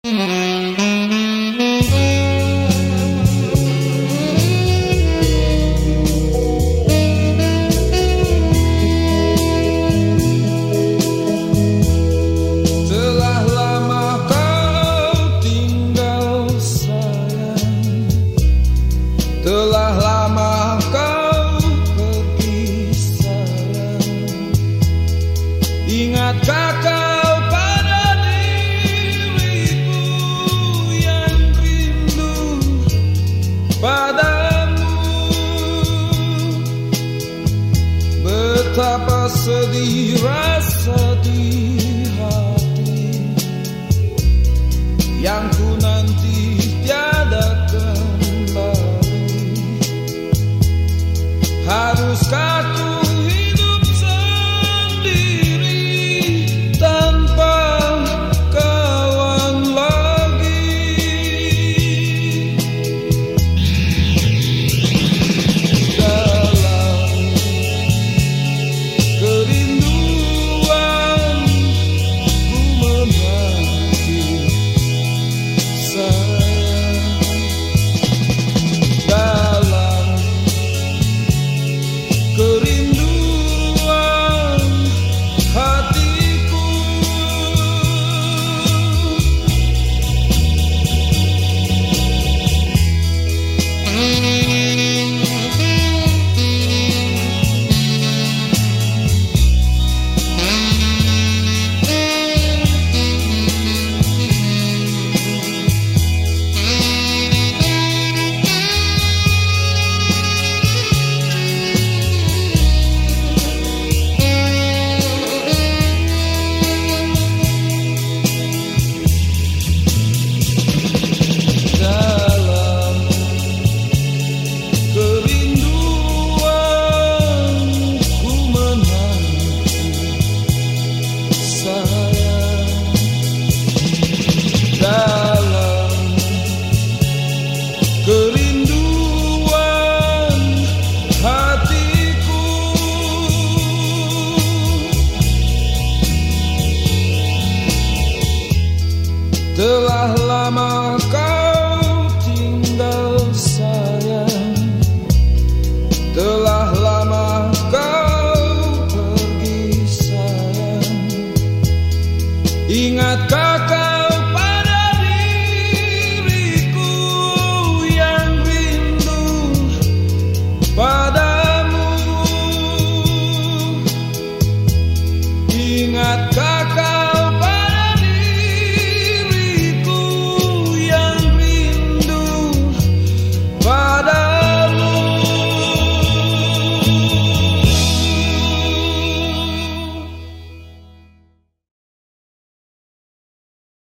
Telah lama kau pergi sayang. Ingatkah kau pada diriku yang rindu padamu? Betapa sedih rasa di hati yang ku nanti tiada kembali. Haruskah ku hidup sendiri tanpa kawan lagi? Dalam kerinduan ku menanti sayang. Dalam kerinduan hatiku, kerinduan hatiku. Telah lama kau tinggal sayang. Telah lama kau pergi sayang. Ingatkah kau